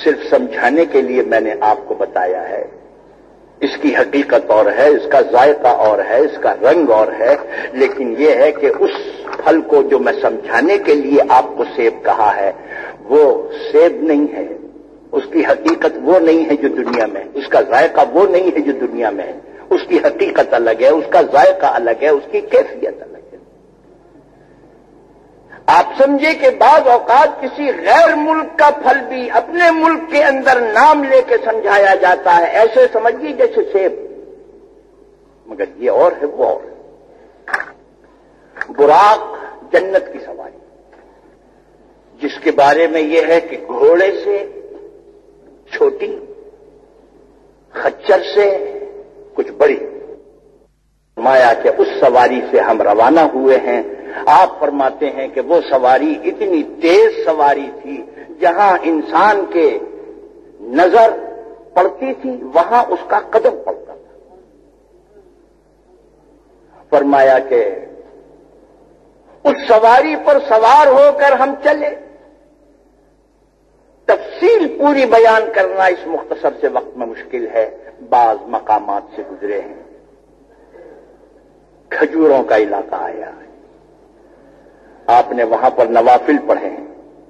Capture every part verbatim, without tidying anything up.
صرف سمجھانے کے لیے میں نے آپ کو بتایا ہے. اس کی حقیقت اور ہے، اس کا ذائقہ اور ہے، اس کا رنگ اور ہے، لیکن یہ ہے کہ اس پھل کو جو میں سمجھانے کے لیے آپ کو سیب کہا ہے وہ سیب نہیں ہے، اس کی حقیقت وہ نہیں ہے جو دنیا میں ہے، اس کا ذائقہ وہ نہیں ہے جو دنیا میں ہے، اس کی حقیقت الگ ہے، اس کا ذائقہ الگ ہے، اس کی کیفیت الگ ہے. آپ سمجھے کہ بعض اوقات کسی غیر ملک کا پھل بھی اپنے ملک کے اندر نام لے کے سمجھایا جاتا ہے، ایسے سمجھیے جیسے سیب، مگر یہ اور ہے وہ اور ہے. براق جنت کی سواری، جس کے بارے میں یہ ہے کہ گھوڑے سے چھوٹی، خچر سے کچھ بڑی. فرمایا کہ اس سواری سے ہم روانہ ہوئے ہیں. آپ فرماتے ہیں کہ وہ سواری اتنی تیز سواری تھی، جہاں انسان کے نظر پڑتی تھی وہاں اس کا قدم پڑتا تھا. فرمایا کہ اس سواری پر سوار ہو کر ہم چلے. تفصیل پوری بیان کرنا اس مختصر سے وقت میں مشکل ہے. بعض مقامات سے گزرے ہیں. کھجوروں کا علاقہ آیا ہے، آپ نے وہاں پر نوافل پڑھے ہیں.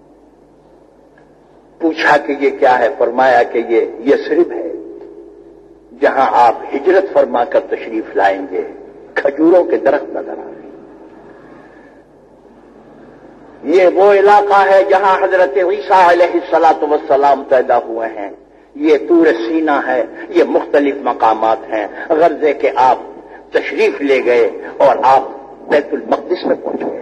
پوچھا کہ یہ کیا ہے؟ فرمایا کہ یہ یثرب ہے، جہاں آپ ہجرت فرما کر تشریف لائیں گے. کھجوروں کے درخت نظر آ رہے ہیں. یہ وہ علاقہ ہے جہاں حضرت عیسیٰ علیہ الصلاۃ والسلام پیدا ہوئے ہیں. یہ طور سینہ ہے. یہ مختلف مقامات ہیں. غرضے کہ آپ تشریف لے گئے اور آپ بیت المقدس میں پہنچ گئے.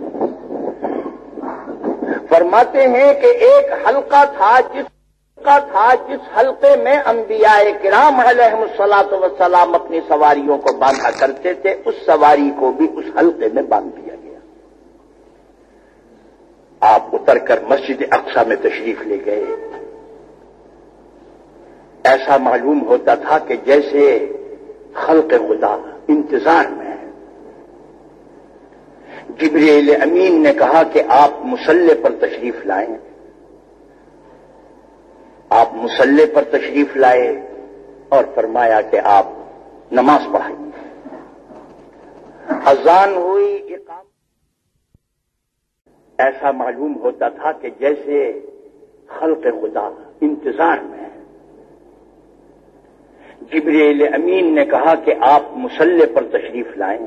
فرماتے ہیں کہ ایک حلقہ تھا جس حلقہ تھا جس حلقے میں انبیاء کرام علیہم الصلاۃ والسلام اپنی سواریوں کو باندھا کرتے تھے. اس سواری کو بھی اس حلقے میں باندھ دیا گیا. آپ اتر کر مسجد اقصی میں تشریف لے گئے. ایسا معلوم ہوتا تھا کہ جیسے خلق خدا انتظار میں ہے. جبریل امین نے کہا کہ آپ مصلی پر تشریف لائیں. آپ مصلی پر تشریف لائے اور فرمایا کہ آپ نماز پڑھائیں. اذان ہوئی، اقامت. ایسا معلوم ہوتا تھا کہ جیسے خلق خدا انتظار میں ہے. جبریل امین نے کہا کہ آپ مصلی پر تشریف لائیں.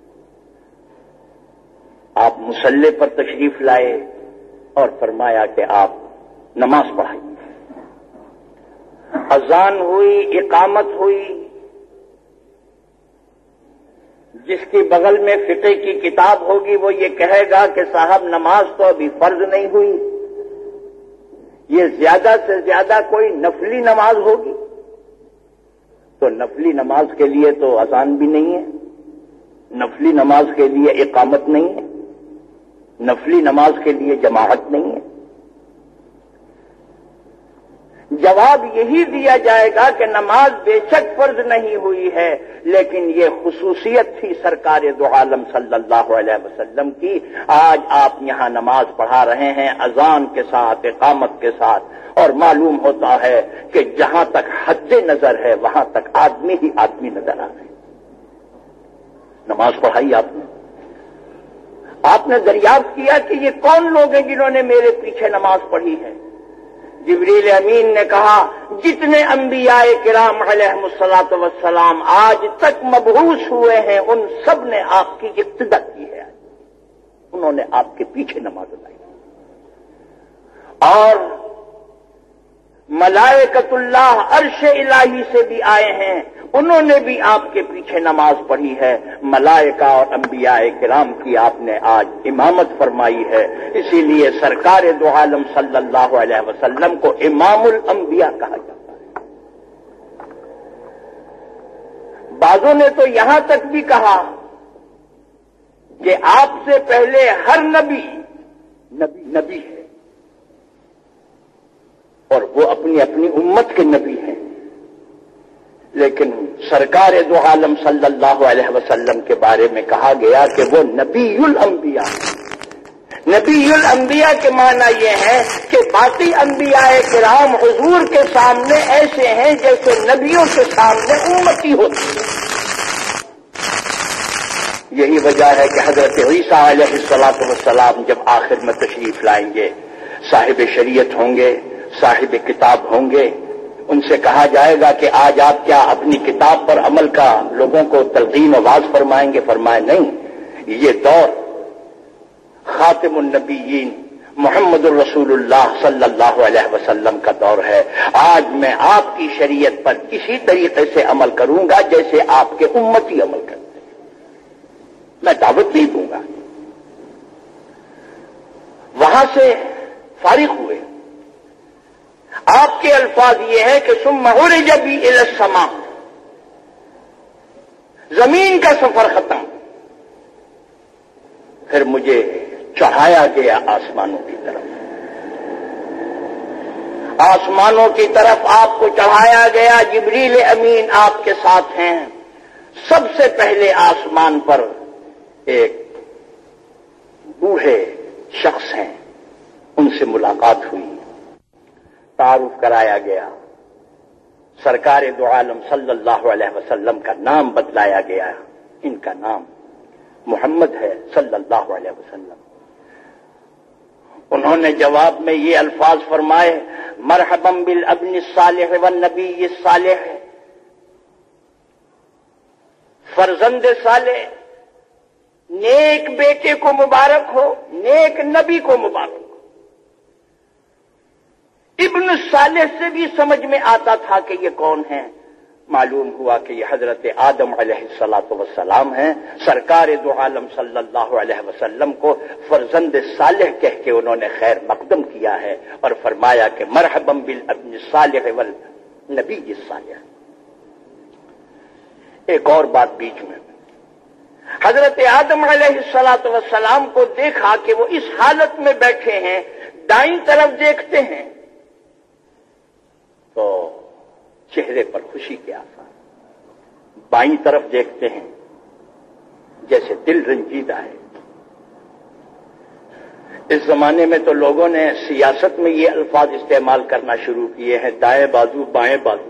آپ مصلی پر تشریف لائے اور فرمایا کہ آپ نماز پڑھائیں. اذان ہوئی، اقامت ہوئی. جس کی بغل میں فقہ کی کتاب ہوگی وہ یہ کہے گا کہ صاحب نماز تو ابھی فرض نہیں ہوئی، یہ زیادہ سے زیادہ کوئی نفلی نماز ہوگی. تو نفلی نماز کے لیے تو اذان بھی نہیں ہے، نفلی نماز کے لیے اقامت نہیں ہے، نفلی نماز کے لیے جماعت نہیں ہے. جواب یہی دیا جائے گا کہ نماز بے شک فرض نہیں ہوئی ہے، لیکن یہ خصوصیت تھی سرکار دو عالم صلی اللہ علیہ وسلم کی. آج آپ یہاں نماز پڑھا رہے ہیں اذان کے ساتھ، اقامت کے ساتھ، اور معلوم ہوتا ہے کہ جہاں تک حد نظر ہے وہاں تک آدمی ہی آدمی نظر آ رہے ہیں. نماز پڑھائی آپ نے. آپ نے دریافت کیا کہ یہ کون لوگ ہیں جنہوں نے میرے پیچھے نماز پڑھی ہے؟ جبریل امین نے کہا جتنے انبیاء کرام علیہم الصلاۃ والسلام آج تک مبعوث ہوئے ہیں ان سب نے آپ کی اقتدا کی ہے. انہوں نے آپ کے پیچھے نماز پڑھی. اور ملائکۃ اللہ عرش الہی سے بھی آئے ہیں، انہوں نے بھی آپ کے پیچھے نماز پڑھی ہے. ملائکہ اور انبیاء کرام کی آپ نے آج امامت فرمائی ہے. اسی لیے سرکار دو عالم صلی اللہ علیہ وسلم کو امام الانبیاء کہا جاتا ہے. بعضوں نے تو یہاں تک بھی کہا کہ آپ سے پہلے ہر نبی نبی نبی ہے اور وہ اپنی اپنی امت کے نبی ہیں. لیکن سرکار دو عالم صلی اللہ علیہ وسلم کے بارے میں کہا گیا کہ وہ نبی الانبیاء. نبی الانبیاء کے معنی یہ ہے کہ باقی انبیاء کرام حضور کے سامنے ایسے ہیں جیسے نبیوں کے سامنے امتی ہوتی ہے۔ یہی وجہ ہے کہ حضرت عیسیٰ علیہ الصلوۃ والسلام جب آخر میں تشریف لائیں گے، صاحب شریعت ہوں گے، صاحب کتاب ہوں گے، ان سے کہا جائے گا کہ آج آپ کیا اپنی کتاب پر عمل کا لوگوں کو تلقین و واعظ فرمائیں گے؟ فرمائے نہیں، یہ دور خاتم النبیین محمد الرسول اللہ صلی اللہ علیہ وسلم کا دور ہے۔ آج میں آپ کی شریعت پر اسی طریقے سے عمل کروں گا جیسے آپ کے امتی عمل کرتے ہیں، میں دعوت نہیں دوں گا۔ وہاں سے فارغ ہوئے، آپ کے الفاظ یہ ہے کہ ثم عرج بی الی السماء، زمین کا سفر ختم، پھر مجھے چڑھایا گیا آسمانوں کی طرف، آسمانوں کی طرف آپ کو چڑھایا گیا، جبریل امین آپ کے ساتھ ہیں۔ سب سے پہلے آسمان پر ایک بوڑھے شخص ہیں، ان سے ملاقات ہوئی، تعارف کرایا گیا، سرکار دو عالم صلی اللہ علیہ وسلم کا نام بتلایا گیا، ان کا نام محمد ہے صلی اللہ علیہ وسلم۔ انہوں نے جواب میں یہ الفاظ فرمائے، مرحبا بالابن الصالح والنبی الصالح، فرزند صالح، نیک بیٹے کو مبارک ہو، نیک نبی کو مبارک ہو۔ ابن صالح سے بھی سمجھ میں آتا تھا کہ یہ کون ہیں، معلوم ہوا کہ یہ حضرت آدم علیہ الصلوۃ والسلام ہیں۔ سرکار دو عالم صلی اللہ علیہ وسلم کو فرزند صالح کہہ کے انہوں نے خیر مقدم کیا ہے اور فرمایا کہ مرحبا بالابن الصالح والنبی الصالح۔ ایک اور بات بیچ میں، حضرت آدم علیہ الصلوۃ والسلام کو دیکھا کہ وہ اس حالت میں بیٹھے ہیں، دائیں طرف دیکھتے ہیں تو چہرے پر خوشی کے آثار، بائیں طرف دیکھتے ہیں جیسے دل رنجیدہ ہے۔ اس زمانے میں تو لوگوں نے سیاست میں یہ الفاظ استعمال کرنا شروع کیے ہیں، دائیں بازو بائیں بازو،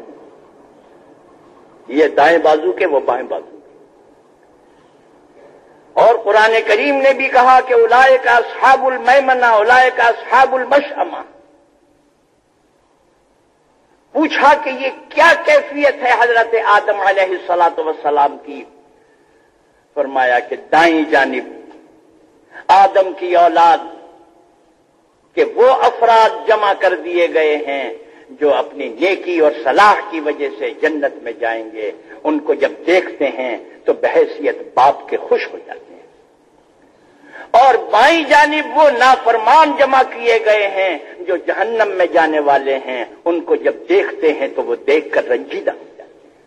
یہ دائیں بازو کے وہ بائیں بازو کے۔ اور قرآن کریم نے بھی کہا کہ اولئک اصحاب المیمنہ اولئک اصحاب المشأمہ۔ پوچھا کہ یہ کیا کیفیت ہے حضرت آدم علیہ الصلوۃ والسلام کی؟ فرمایا کہ دائیں جانب آدم کی اولاد کہ وہ افراد جمع کر دیے گئے ہیں جو اپنی نیکی اور صلاح کی وجہ سے جنت میں جائیں گے، ان کو جب دیکھتے ہیں تو بحیثیت باپ کے خوش ہو جاتے ہیں۔ اور بائیں جانب وہ نافرمان جمع کیے گئے ہیں جو جہنم میں جانے والے ہیں، ان کو جب دیکھتے ہیں تو وہ دیکھ کر رنجیدہ ہو جاتے ہیں۔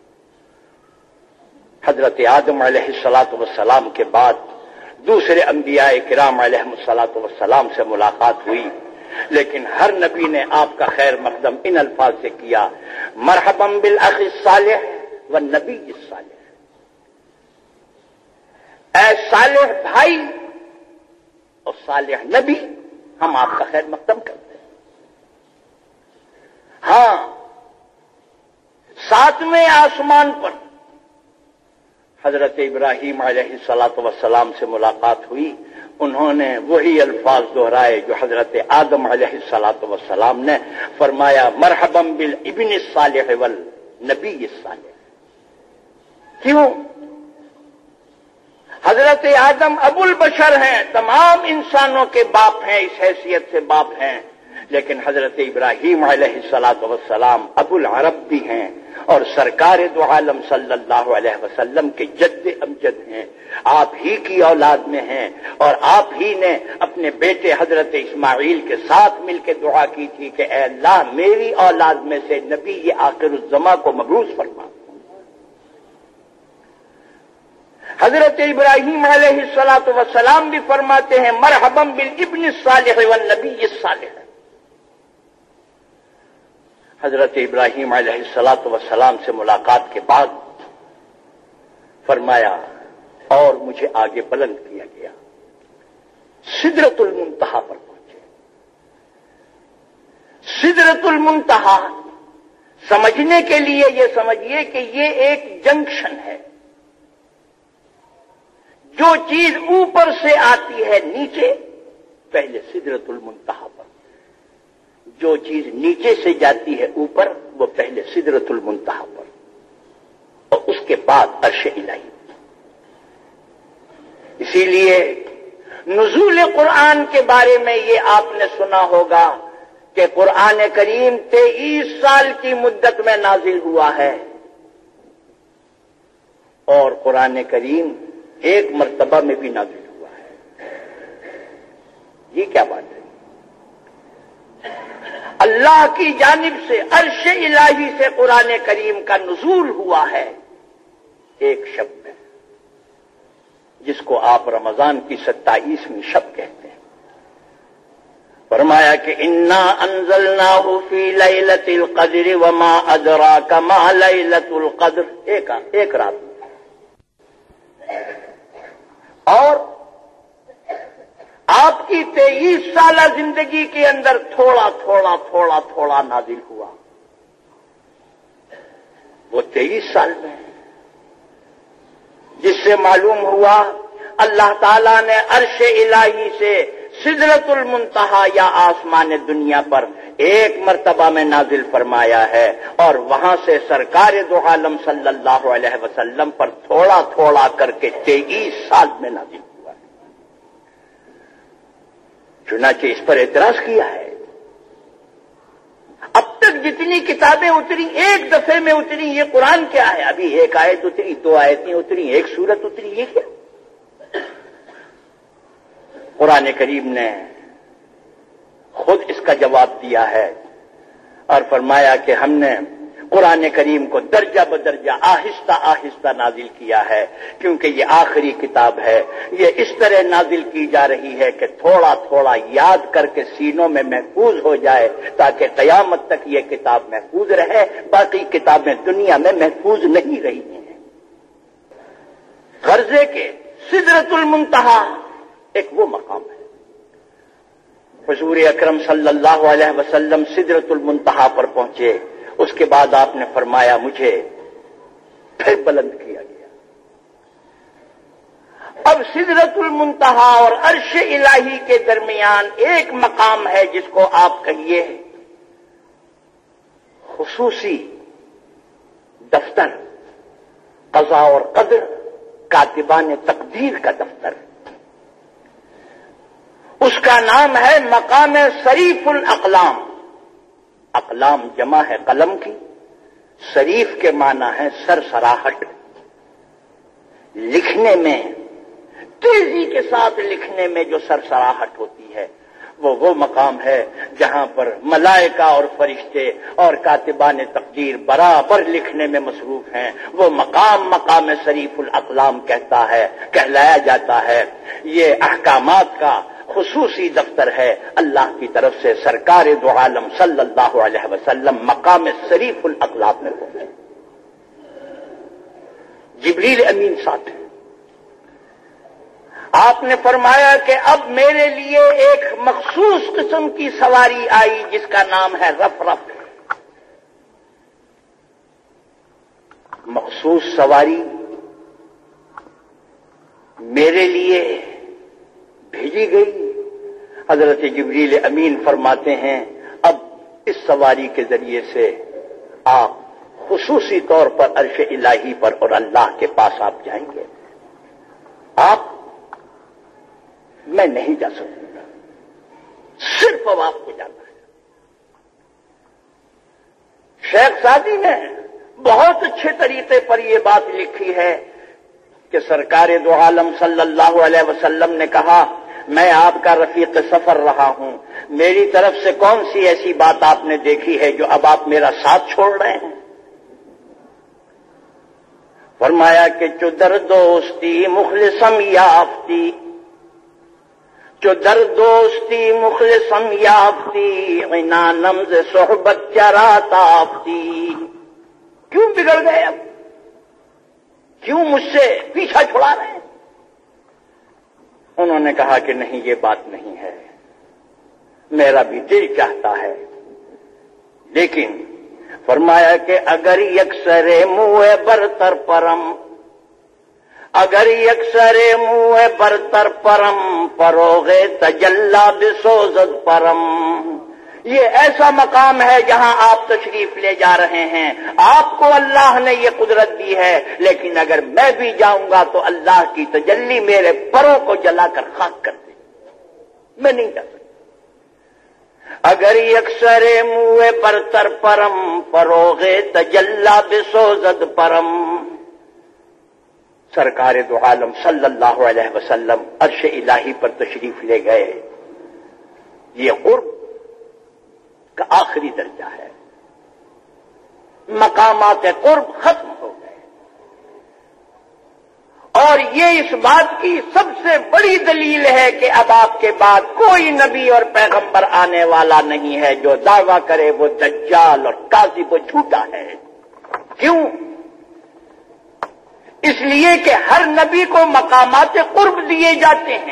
حضرت آدم علیہ الصلوۃ والسلام کے بعد دوسرے انبیاء کرام علیہ الصلوۃ والسلام سے ملاقات ہوئی، لیکن ہر نبی نے آپ کا خیر مقدم ان الفاظ سے کیا، مرحبا بالاخ الصالح والنبی الصالح، اے صالح بھائی اور صالح نبی، ہم آپ کا خیر مقدم کرتے ہیں۔ ہاں، ساتویں آسمان پر حضرت ابراہیم علیہ الصلوۃ والسلام سے ملاقات ہوئی، انہوں نے وہی الفاظ دہرائے جو حضرت آدم علیہ الصلوۃ والسلام نے فرمایا، مرحبا بالابن الصالح والنبی الصالح۔ کیوں؟ حضرت آدم ابو البشر ہیں، تمام انسانوں کے باپ ہیں، اس حیثیت سے باپ ہیں، لیکن حضرت ابراہیم علیہ الصلوۃ والسلام ابو العرب بھی ہیں اور سرکار دو عالم صلی اللہ علیہ وسلم کے جد امجد ہیں، آپ ہی کی اولاد میں ہیں، اور آپ ہی نے اپنے بیٹے حضرت اسماعیل کے ساتھ مل کے دعا کی تھی کہ اے اللہ میری اولاد میں سے نبی یہ آخر الزماں کو مبعوث فرما۔ حضرت ابراہیم علیہ الصلوۃ والسلام بھی فرماتے ہیں، مرحبا بالابن الصالح والنبی الصالح۔ حضرت ابراہیم علیہ الصلوۃ والسلام سے ملاقات کے بعد فرمایا، اور مجھے آگے بلند کیا گیا، سدرۃ المنتہا پر پہنچے۔ سدرۃ المنتہا سمجھنے کے لیے یہ سمجھیے کہ یہ ایک جنکشن ہے۔ جو چیز اوپر سے آتی ہے نیچے، پہلے سدرۃ المنتہا پر، جو چیز نیچے سے جاتی ہے اوپر، وہ پہلے سدرۃ المنتہا پر، اور اس کے بعد عرش الہی۔ اسی لیے نزول قرآن کے بارے میں یہ آپ نے سنا ہوگا کہ قرآن کریم تیئیس سال کی مدت میں نازل ہوا ہے، اور قرآن کریم ایک مرتبہ میں بھی نازل ہوا ہے۔ یہ کیا بات ہے؟ اللہ کی جانب سے عرش الہی سے قرآن کریم کا نزول ہوا ہے ایک شب میں، جس کو آپ رمضان کی ستائیسویں شب کہتے ہیں۔ فرمایا کہ انا انزلناہ فی لیلۃ القدر وما ادراک ما لیلۃ القدر، ایک ایک رات میں، اور آپ کی تیئیس سالہ زندگی کے اندر تھوڑا تھوڑا تھوڑا تھوڑا نازل ہوا، وہ تیئیس سال میں، جس سے معلوم ہوا اللہ تعالیٰ نے عرش الہی سے سدرۃ المنتہا یا آسمان دنیا پر ایک مرتبہ میں نازل فرمایا ہے، اور وہاں سے سرکار دو عالم صلی اللہ علیہ وسلم پر تھوڑا تھوڑا کر کے تیئیس سال میں نازل ہوا ہے۔ چنانچہ اس پر اعتراض کیا ہے، اب تک جتنی کتابیں اتری ایک دفعے میں اتری، یہ قرآن کیا ہے؟ ابھی ایک آیت اتری، دو آیتیں اتری، ایک سورت اتری، یہ کیا؟ قرآن کریم نے خود اس کا جواب دیا ہے اور فرمایا کہ ہم نے قرآن کریم کو درجہ بدرجہ آہستہ آہستہ نازل کیا ہے، کیونکہ یہ آخری کتاب ہے، یہ اس طرح نازل کی جا رہی ہے کہ تھوڑا تھوڑا یاد کر کے سینوں میں محفوظ ہو جائے، تاکہ قیامت تک یہ کتاب محفوظ رہے، باقی کتابیں دنیا میں محفوظ نہیں رہی ہیں۔ غرضے کے سدرۃ المنتہا ایک وہ مقام ہے۔ حضور اکرم صلی اللہ علیہ وسلم سدرۃ المنتہا پر پہنچے، اس کے بعد آپ نے فرمایا مجھے پھر بلند کیا گیا۔ اب سدرۃ المنتہا اور عرش الہی کے درمیان ایک مقام ہے جس کو آپ کہیے خصوصی دفتر، قضاء اور قدر، کاتبان تقدیر کا دفتر، اس کا نام ہے مقام صریف الاقلام۔ اقلام جمع ہے قلم کی، صریف کے معنی ہے سرسراہٹ، لکھنے میں تیزی کے ساتھ لکھنے میں جو سرسراہٹ ہوتی ہے، وہ وہ مقام ہے جہاں پر ملائکہ اور فرشتے اور کاتبان تقدیر برابر لکھنے میں مصروف ہیں۔ وہ مقام مقام صریف الاقلام کہتا ہے، کہلایا جاتا ہے۔ یہ احکامات کا خصوصی دفتر ہے، اللہ کی طرف سے سرکار دو عالم صلی اللہ علیہ وسلم مقام صریف الاقلام میں پہنچے۔ جبریل امین ساتھ ہیں۔ آپ نے فرمایا کہ اب میرے لیے ایک مخصوص قسم کی سواری آئی جس کا نام ہے رف رف۔ مخصوص سواری میرے لیے بھیجی گئی۔ حضرت جبریل امین فرماتے ہیں اب اس سواری کے ذریعے سے آپ خصوصی طور پر عرش الہی پر اور اللہ کے پاس آپ جائیں گے۔ آپ میں نہیں جا سکوں گا، صرف اب آپ کو جانا ہے۔ شیخ سعدی نے بہت اچھے طریقے پر یہ بات لکھی ہے کہ سرکار دو عالم صلی اللہ علیہ وسلم نے کہا میں آپ کا رفیق سفر رہا ہوں، میری طرف سے کون سی ایسی بات آپ نے دیکھی ہے جو اب آپ میرا ساتھ چھوڑ رہے ہیں؟ فرمایا کہ چو در دوستی مخلصم یافتی، چو در دوستی مخلصم یافتی، عنانم ز صحبت چرا تافتی۔ کیوں بگڑ گئے؟ اب کیوں مجھ سے پیچھا چھڑا رہے ہیں؟ انہوں نے کہا کہ نہیں، یہ بات نہیں ہے، میرا بھی دل چاہتا ہے، لیکن فرمایا کہ اگر یکسر منہ برتر پرم، اگر یکسر منہ برتر پرم، فروغ تجلا بسوزد پرم. یہ ایسا مقام ہے جہاں آپ تشریف لے جا رہے ہیں، آپ کو اللہ نے یہ قدرت دی ہے، لیکن اگر میں بھی جاؤں گا تو اللہ کی تجلی میرے پروں کو جلا کر خاک کر دے، میں نہیں جا سکتا. اگر یکسر منہ برتر پرم، فروغ تجلا بسوزد پرم. سرکار دو عالم صلی اللہ علیہ وسلم عرش الہی پر تشریف لے گئے. یہ قرب کا آخری درجہ ہے، مقامات قرب ختم ہو گئے، اور یہ اس بات کی سب سے بڑی دلیل ہے کہ اب آپ کے بعد کوئی نبی اور پیغمبر آنے والا نہیں ہے جو دعویٰ کرے وہ دجال اور کاذب و جھوٹا ہے. کیوں؟ اس لیے کہ ہر نبی کو مقامات قرب دیے جاتے ہیں،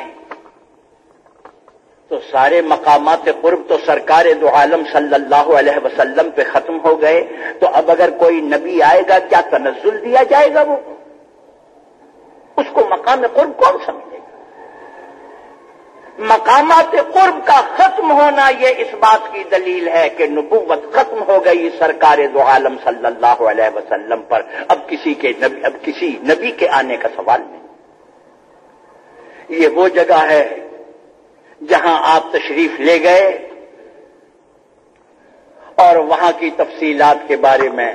تو سارے مقامات قرب تو سرکار دو عالم صلی اللہ علیہ وسلم پہ ختم ہو گئے. تو اب اگر کوئی نبی آئے گا کیا تنزل دیا جائے گا؟ وہ اس کو مقام قرب کون سمجھے گا؟ مقامات قرب کا ختم ہونا یہ اس بات کی دلیل ہے کہ نبوت ختم ہو گئی سرکار دو عالم صلی اللہ علیہ وسلم پر. اب کسی کے نبی اب کسی نبی کے آنے کا سوال نہیں. یہ وہ جگہ ہے جہاں آپ تشریف لے گئے، اور وہاں کی تفصیلات کے بارے میں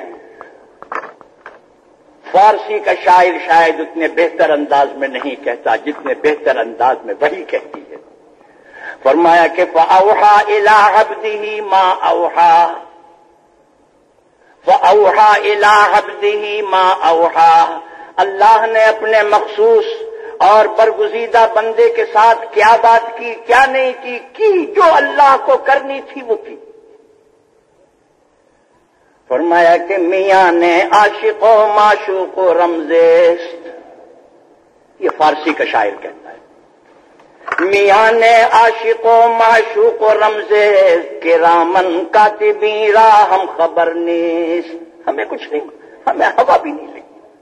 فارسی کا شاعر شاید اتنے بہتر انداز میں نہیں کہتا جتنے بہتر انداز میں وحی کہتی ہے. فرمایا کہ فَأَوْحَى إِلَىٰ عَبْدِهِ مَا أَوْحَىٰ، فَأَوْحَىٰ إِلَىٰ عَبْدِهِ مَا أَوْحَىٰ. اللہ نے اپنے مخصوص اور برگزیدہ بندے کے ساتھ کیا بات کی، کیا نہیں کی، کی جو اللہ کو کرنی تھی وہ کی. فرمایا کہ میاں نے عاشق و معشوق و رمزست، یہ فارسی کا شاعر کہتا ہے، میاں نے عاشق و معشوق و رمزست، کرامن کاتبین را ہم خبر نیست. ہمیں کچھ نہیں، ہمیں ہوا بھی نہیں لگی.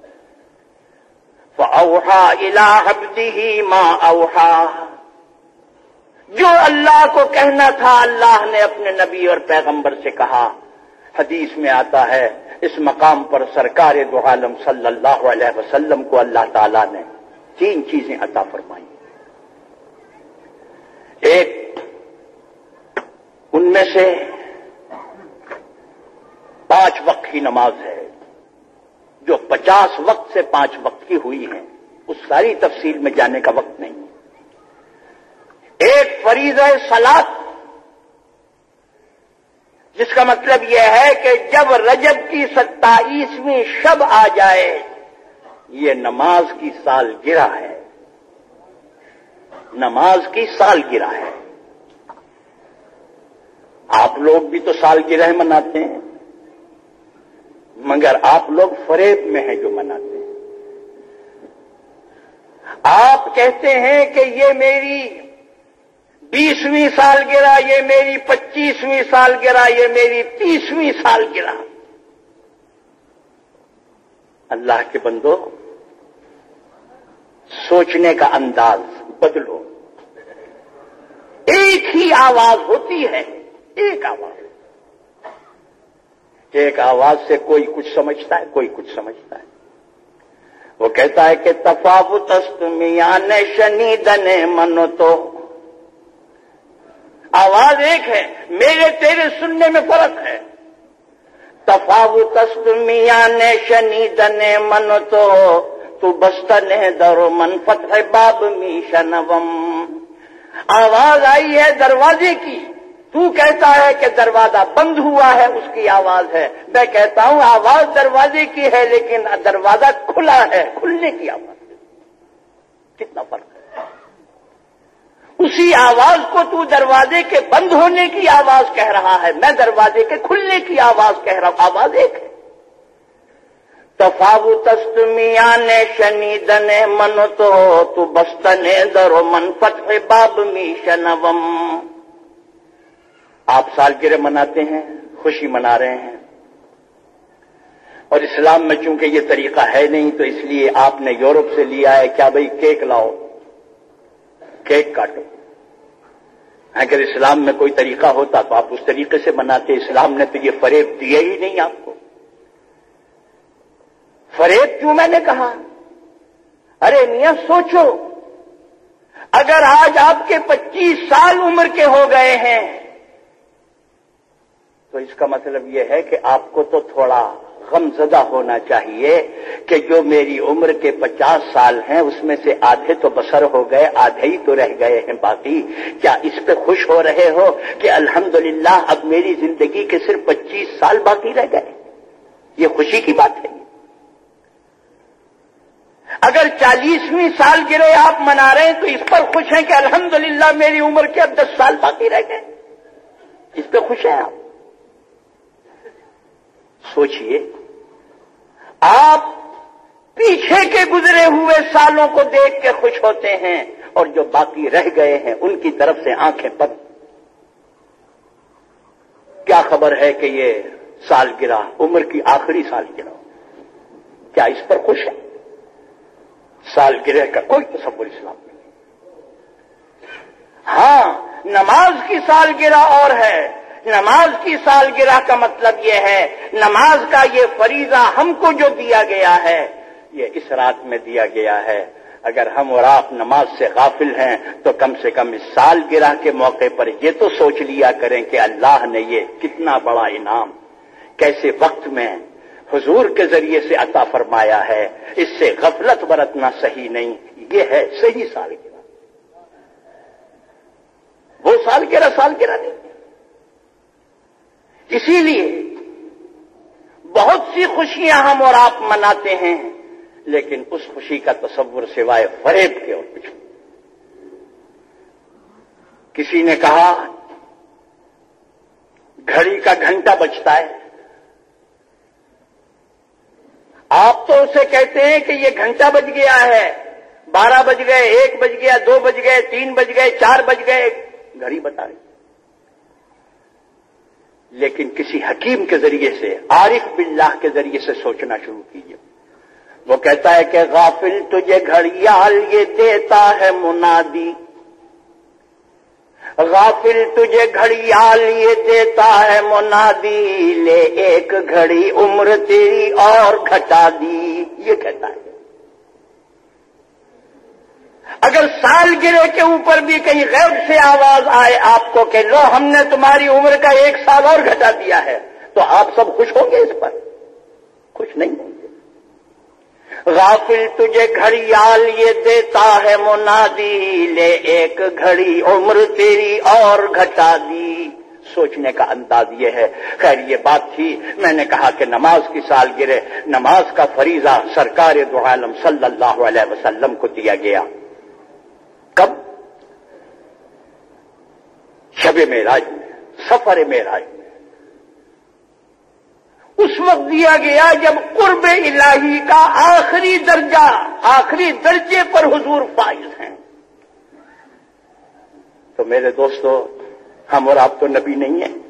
فَأَوْحَىٰ إِلَىٰ عَبْدِهِ مَا أَوْحَىٰ، جو اللہ کو کہنا تھا اللہ نے اپنے نبی اور پیغمبر سے کہا. حدیث میں آتا ہے اس مقام پر سرکار دو عالم صلی اللہ علیہ وسلم کو اللہ تعالیٰ نے تین چیزیں عطا فرمائی. ایک ان میں سے پانچ وقت کی نماز ہے جو پچاس وقت سے پانچ وقت کی ہوئی ہیں، اس ساری تفصیل میں جانے کا وقت نہیں. ایک فریضہ صلاۃ، جس کا مطلب یہ ہے کہ جب رجب کی ستائیسویں شب آ جائے یہ نماز کی سالگرہ ہے، نماز کی سالگرہ ہے. آپ لوگ بھی تو سالگرہ مناتے ہیں، مگر آپ لوگ فریب میں ہیں جو مناتے ہیں. آپ کہتے ہیں کہ یہ میری بیسویں سالگرہ، یہ میری پچیسویں سالگرہ، یہ میری تیسویں سالگرہ. اللہ کے بندو، سوچنے کا انداز بدلو. ایک ہی آواز ہوتی ہے، ایک آواز. ایک آواز سے کوئی کچھ سمجھتا ہے، کوئی کچھ سمجھتا ہے. وہ کہتا ہے کہ تفاوت است میان شنیدن منو، تو آواز ایک ہے، میرے تیرے سننے میں فرق ہے. تفاوت است میان شنیدن منو، تو تو بستن در من فتح باب می شنوم. آواز آئی ہے دروازے کی، تو کہتا ہے کہ دروازہ بند ہوا ہے، اس کی آواز ہے. میں کہتا ہوں آواز دروازے کی ہے لیکن دروازہ کھلا ہے، کھلنے کی آواز ہے. کتنا فرق ہے. اسی آواز کو تو دروازے کے بند ہونے کی آواز کہہ رہا ہے، میں دروازے کے کھلنے کی آواز کہہ رہا ہوں. آواز ایک ہے. تفاوت است میان شنیدن من تو تو بستن در و من فتح باب می شنوم. آپ سالگرہ مناتے ہیں، خوشی منا رہے ہیں، اور اسلام میں چونکہ یہ طریقہ ہے نہیں تو اس لیے آپ نے یورپ سے لیا ہے، کیا بھئی کیک لاؤ، کیک کاٹو. اگر اسلام میں کوئی طریقہ ہوتا تو آپ اس طریقے سے مناتے. اسلام نے تو یہ فریب دیا ہی نہیں آپ کو. فریب کیوں میں نے کہا؟ ارے میاں سوچو، اگر آج آپ کے پچیس سال عمر کے ہو گئے ہیں تو اس کا مطلب یہ ہے کہ آپ کو تو تھوڑا غم زدہ ہونا چاہیے کہ جو میری عمر کے پچاس سال ہیں اس میں سے آدھے تو بسر ہو گئے، آدھے ہی تو رہ گئے ہیں باقی. کیا اس پہ خوش ہو رہے ہو کہ الحمدللہ اب میری زندگی کے صرف پچیس سال باقی رہ گئے؟ یہ خوشی کی بات ہے. اگر چالیسویں سالگرہ آپ منا رہے ہیں تو اس پر خوش ہیں کہ الحمدللہ میری عمر کے اب دس سال باقی رہ گئے. اس پہ خوش ہیں آپ؟ سوچئے، آپ پیچھے کے گزرے ہوئے سالوں کو دیکھ کے خوش ہوتے ہیں اور جو باقی رہ گئے ہیں ان کی طرف سے آنکھیں بند. کیا خبر ہے کہ یہ سالگرہ عمر کی آخری سالگرہ، کیا اس پر خوش ہے؟ سالگرہ کا کوئی تصور اسلام میں نہیں. ہاں، نماز کی سالگرہ اور ہے. نماز کی سالگرہ کا مطلب یہ ہے، نماز کا یہ فریضہ ہم کو جو دیا گیا ہے یہ اس رات میں دیا گیا ہے. اگر ہم اور آپ نماز سے غافل ہیں تو کم سے کم اس سالگرہ کے موقع پر یہ تو سوچ لیا کریں کہ اللہ نے یہ کتنا بڑا انعام کیسے وقت میں حضور کے ذریعے سے عطا فرمایا ہے. اس سے غفلت برتنا صحیح نہیں. یہ ہے صحیح سالگرہ. وہ سالگرہ سالگرہ نہیں. اسی لیے بہت سی خوشیاں ہم اور آپ مناتے ہیں لیکن اس خوشی کا تصور سوائے فریب کے اور کچھ. کسی نے کہا گھڑی کا گھنٹہ بجتا ہے، آپ تو اسے کہتے ہیں کہ یہ گھنٹہ بج گیا ہے، بارہ بج گئے، ایک بج گیا، دو بج گئے، تین بج گئے، چار بج گئے، گھڑی بتا رہی. لیکن کسی حکیم کے ذریعے سے، عارف باللہ کے ذریعے سے سوچنا شروع کیجیے. وہ کہتا ہے کہ غافل تجھے گھڑیال یہ دیتا ہے منادی، غافل تجھے گھڑیال یہ دیتا ہے منادی، لے ایک گھڑی عمر تیری اور گھٹا دی. یہ کہتا ہے. اگر سالگرہ کے اوپر بھی کہیں غیب سے آواز آئے آپ کو کہ لو ہم نے تمہاری عمر کا ایک سال اور گھٹا دیا ہے تو آپ سب خوش ہوں گے؟ اس پر خوش نہیں ہوں گے. غافل تجھے گھڑیال یہ دیتا ہے منادی، لے ایک گھڑی عمر تیری اور گھٹا دی. سوچنے کا انداز یہ ہے. خیر یہ بات تھی. میں نے کہا کہ نماز کی سالگرہ، نماز کا فریضہ سرکار دو عالم صلی اللہ علیہ وسلم کو دیا گیا. کب؟ شب معراج میں، سفر معراج میں. اس وقت دیا گیا جب قرب الہی کا آخری درجہ، آخری درجے پر حضور فائز ہیں. تو میرے دوستو، ہم اور آپ تو نبی نہیں ہیں.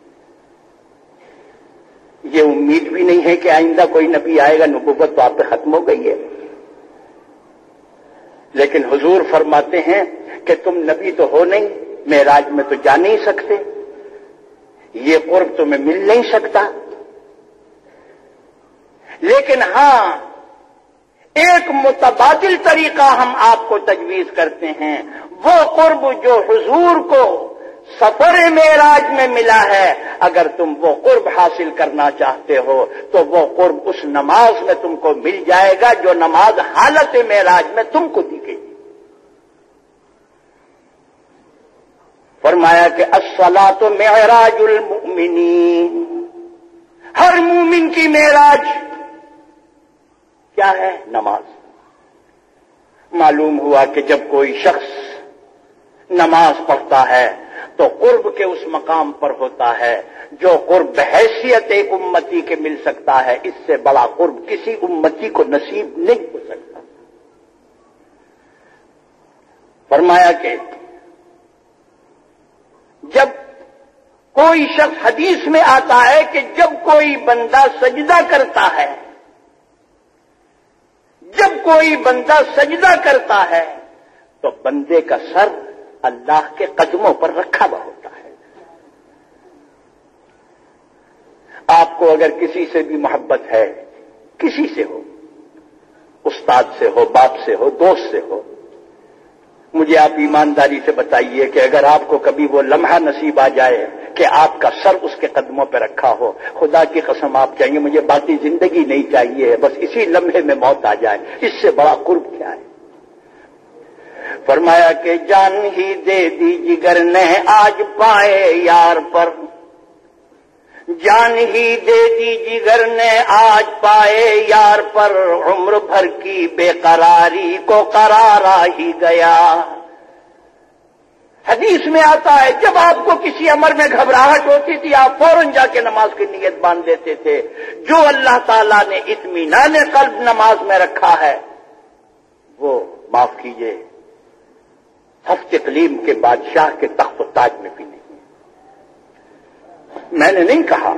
یہ امید بھی نہیں ہے کہ آئندہ کوئی نبی آئے گا. نبوت تو آپ پہ ختم ہو گئی ہے. لیکن حضور فرماتے ہیں کہ تم نبی تو ہو نہیں، معراج میں تو جا نہیں سکتے، یہ قرب تمہیں مل نہیں سکتا. لیکن ہاں ایک متبادل طریقہ ہم آپ کو تجویز کرتے ہیں. وہ قرب جو حضور کو سفر معراج میں ملا ہے، اگر تم وہ قرب حاصل کرنا چاہتے ہو تو وہ قرب اس نماز میں تم کو مل جائے گا جو نماز حالت معراج میں تم کو دی گئی. فرمایا کہ الصلاۃ معراج المؤمنین، ہر مومن کی معراج کیا ہے؟ نماز. معلوم ہوا کہ جب کوئی شخص نماز پڑھتا ہے تو قرب کے اس مقام پر ہوتا ہے جو قرب بحیثیت ایک امتی کے مل سکتا ہے، اس سے بڑا قرب کسی امتی کو نصیب نہیں ہو سکتا۔ فرمایا کہ جب کوئی شخص، حدیث میں آتا ہے کہ جب کوئی بندہ سجدہ کرتا ہے، جب کوئی بندہ سجدہ کرتا ہے تو بندے کا سر اللہ کے قدموں پر رکھا ہوا ہوتا ہے۔ آپ کو اگر کسی سے بھی محبت ہے، کسی سے ہو، استاد سے ہو، باپ سے ہو، دوست سے ہو، مجھے آپ ایمانداری سے بتائیے کہ اگر آپ کو کبھی وہ لمحہ نصیب آ جائے کہ آپ کا سر اس کے قدموں پہ رکھا ہو، خدا کی قسم آپ چاہیے مجھے باقی زندگی نہیں چاہیے، بس اسی لمحے میں موت آ جائے، اس سے بڑا قرب کیا ہے؟ فرمایا کہ جان ہی دے دی جگر نے آج پائے یار پر، جان ہی دے دی جگر نے آج پائے یار پر، عمر بھر کی بے قراری کو قرار آ ہی گیا۔ حدیث میں آتا ہے جب آپ کو کسی امر میں گھبراہٹ ہوتی تھی آپ فوراً جا کے نماز کی نیت باندھ دیتے تھے۔ جو اللہ تعالیٰ نے اطمینان قلب نماز میں رکھا ہے وہ معاف کیجیے ہفت اقلیم کے بادشاہ کے تخت و تاج میں بھی نہیں۔ میں نے نہیں کہا،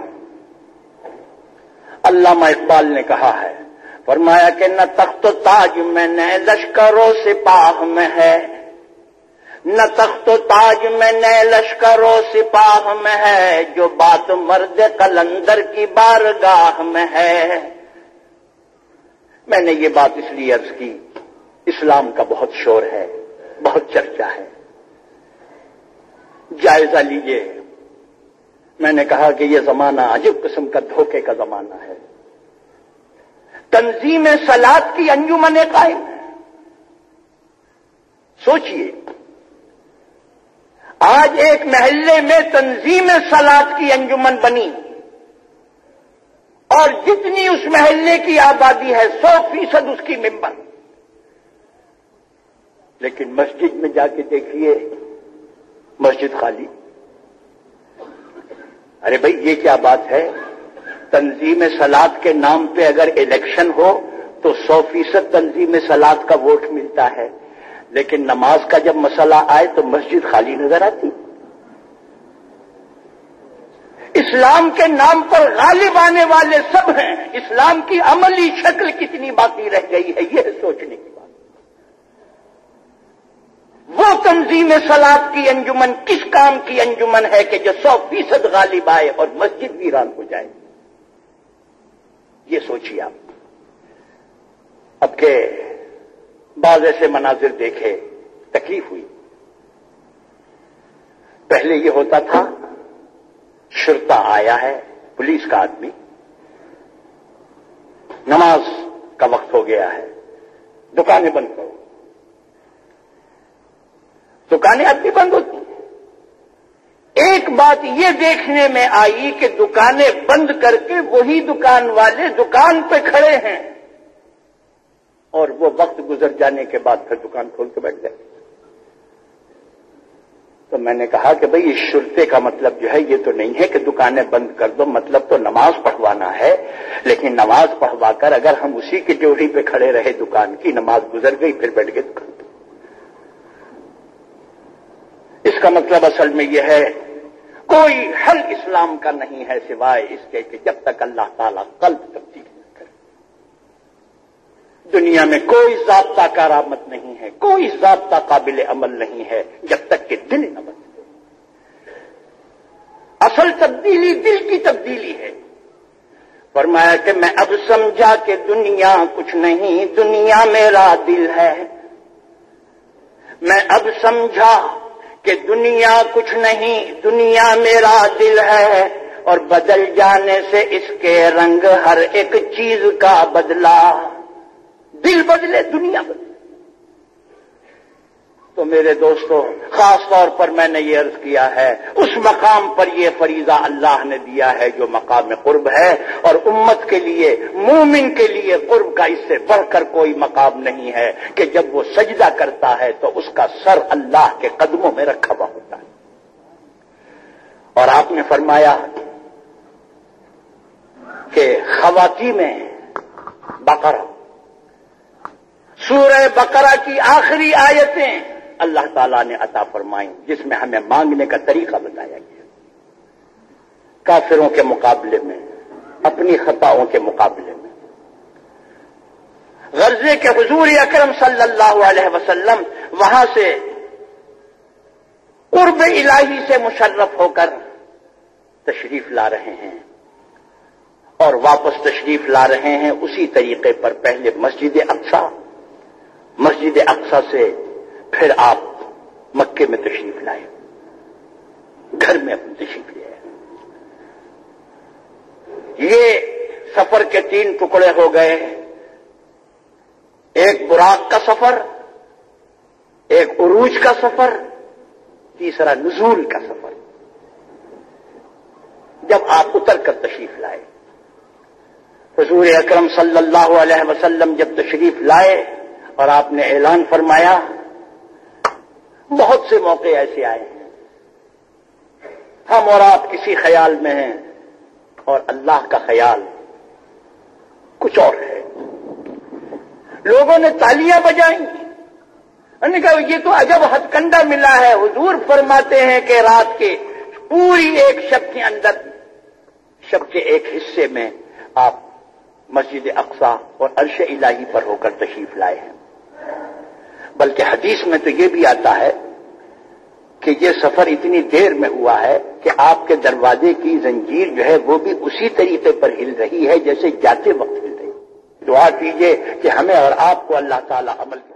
علامہ اقبال نے کہا ہے، فرمایا کہ نہ تخت و تاج میں نہ لشکر و سپاہ میں ہے، نہ تخت و تاج میں نہ لشکر و سپاہ میں ہے، جو بات مرد قلندر کی بارگاہ میں ہے۔ میں نے یہ بات اس لیے عرض کی، اسلام کا بہت شور ہے، بہت چرچا ہے، جائزہ لیجئے۔ میں نے کہا کہ یہ زمانہ عجب قسم کا دھوکے کا زمانہ ہے۔ تنظیم صلاۃ کی انجمنیں قائم ہیں۔ سوچئے آج ایک محلے میں تنظیم صلاۃ کی انجمن بنی اور جتنی اس محلے کی آبادی ہے سو فیصد اس کی ممبر، لیکن مسجد میں جا کے دیکھیے مسجد خالی۔ ارے بھائی یہ کیا بات ہے؟ تنظیم صلاۃ کے نام پہ اگر الیکشن ہو تو سو فیصد تنظیم صلاۃ کا ووٹ ملتا ہے، لیکن نماز کا جب مسئلہ آئے تو مسجد خالی نظر آتی۔ اسلام کے نام پر غالب آنے والے سب ہیں، اسلام کی عملی شکل کتنی باقی رہ گئی ہے یہ سوچنے کی بات۔ وہ تنظیم صلاۃ کی انجمن کس کام کی انجمن ہے کہ جو سو فیصد غالب آئے اور مسجد ویران ہو جائے؟ یہ سوچیے آپ۔ اب کے بعض ایسے مناظر دیکھے تکلیف ہوئی۔ پہلے یہ ہوتا تھا شرطہ آیا ہے، پولیس کا آدمی، نماز کا وقت ہو گیا ہے، دکانیں بند کرو، دکانیں اب بھی بند ہوتی ہیں۔ ایک بات یہ دیکھنے میں آئی کہ دکانیں بند کر کے وہی دکان والے دکان پہ کھڑے ہیں اور وہ وقت گزر جانے کے بعد پھر دکان کھول کے بیٹھ گئے۔ تو میں نے کہا کہ بھئی اس شرطے کا مطلب جو ہے یہ تو نہیں ہے کہ دکانیں بند کر دو، مطلب تو نماز پڑھوانا ہے، لیکن نماز پڑھوا کر اگر ہم اسی کی ڈیوٹی پہ کھڑے رہے، دکان کی نماز گزر گئی پھر بیٹھ گئے دکان پہ، اس کا مطلب اصل میں یہ ہے کوئی حل اسلام کا نہیں ہے سوائے اس کے کہ جب تک اللہ تعالیٰ قلب تبدیل نہ کرے۔ دنیا میں کوئی ضابطہ کارآمد نہیں ہے، کوئی ضابطہ قابل عمل نہیں ہے جب تک کہ دل نہ بدلے۔ اصل تبدیلی دل کی تبدیلی ہے۔ فرمایا کہ میں اب سمجھا کہ دنیا کچھ نہیں، دنیا میرا دل ہے۔ میں اب سمجھا کہ دنیا کچھ نہیں، دنیا میرا دل ہے، اور بدل جانے سے اس کے رنگ ہر ایک چیز کا بدلا۔ دل بدلے دنیا بدلے۔ تو میرے دوستو خاص طور پر میں نے یہ عرض کیا ہے اس مقام پر یہ فریضہ اللہ نے دیا ہے جو مقام قرب ہے، اور امت کے لیے، مومن کے لیے قرب کا اس سے بڑھ کر کوئی مقام نہیں ہے کہ جب وہ سجدہ کرتا ہے تو اس کا سر اللہ کے قدموں میں رکھا ہوا ہوتا ہے۔ اور آپ نے فرمایا کہ خواتین میں بقرہ، سورہ بقرہ کی آخری آیتیں اللہ تعالیٰ نے عطا فرمائیں جس میں ہمیں مانگنے کا طریقہ بتایا گیا، کافروں کے مقابلے میں، اپنی خطاؤں کے مقابلے میں۔ غرضے کے حضور اکرم صلی اللہ علیہ وسلم وہاں سے قرب الہی سے مشرف ہو کر تشریف لا رہے ہیں اور واپس تشریف لا رہے ہیں اسی طریقے پر، پہلے مسجد اقصی، مسجد اقصی سے پھر آپ مکے میں تشریف لائے، گھر میں اپنے تشریف لے آئے۔ یہ سفر کے تین ٹکڑے ہو گئے، ایک براق کا سفر، ایک عروج کا سفر، تیسرا نزول کا سفر۔ جب آپ اتر کر تشریف لائے، حضور اکرم صلی اللہ علیہ وسلم جب تشریف لائے اور آپ نے اعلان فرمایا، بہت سے موقع ایسے آئے ہیں ہم اور آپ کسی خیال میں ہیں اور اللہ کا خیال کچھ اور ہے۔ لوگوں نے تالیاں بجائیں، انہوں نے کہا یہ تو عجب ہتھ کنڈا ملا ہے، حضور فرماتے ہیں کہ رات کے پوری ایک شب کے اندر، شب کے ایک حصے میں آپ مسجد اقصی اور عرش الہی پر ہو کر تشریف لائے ہیں۔ بلکہ حدیث میں تو یہ بھی آتا ہے کہ یہ سفر اتنی دیر میں ہوا ہے کہ آپ کے دروازے کی زنجیر جو ہے وہ بھی اسی طریقے پر ہل رہی ہے جیسے جاتے وقت ہل رہی ہے۔ دعا کیجئے کہ ہمیں اور آپ کو اللہ تعالی عمل